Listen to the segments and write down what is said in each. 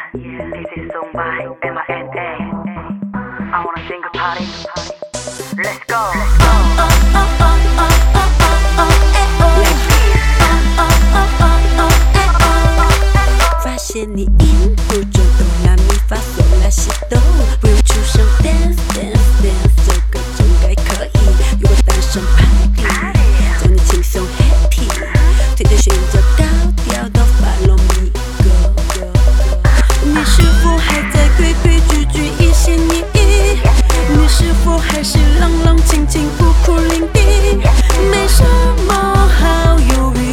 this is song by MINA. I wanna sing a party. Let's go. 发现你音符中哆来咪发嗦拉西哆，不用出声 dance dance dance， 这个钟该可以。如果单身 party， 叫你轻松 happy， 推推选择高调都 follow me go。你是否还在规规矩矩一心一意？你是否还是冷冷清清孤苦伶仃？没什么好犹豫。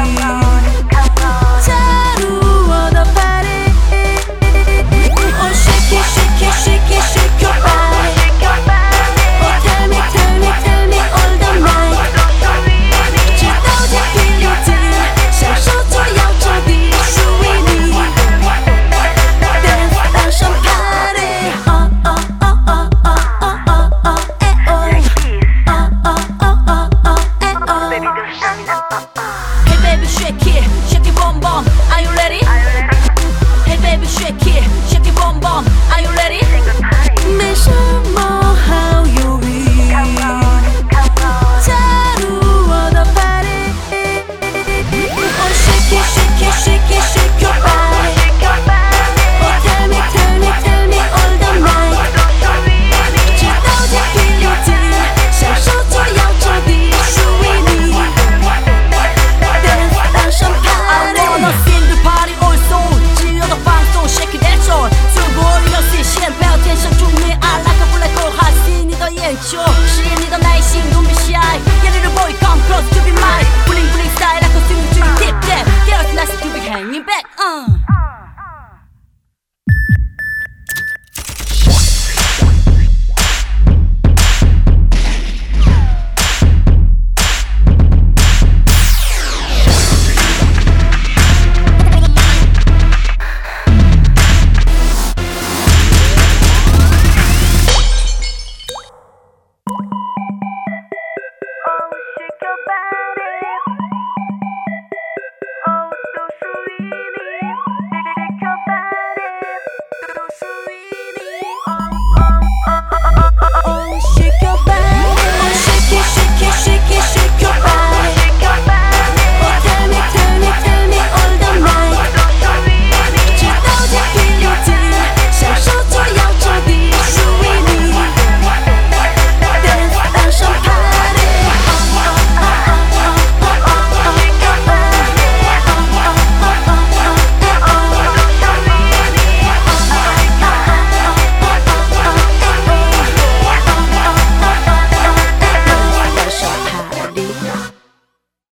试验你的耐心 ，Don't be shy， yeah little boy come close to be mine， bling bling style like a swing to the tip tap， get us nice to be hanging back，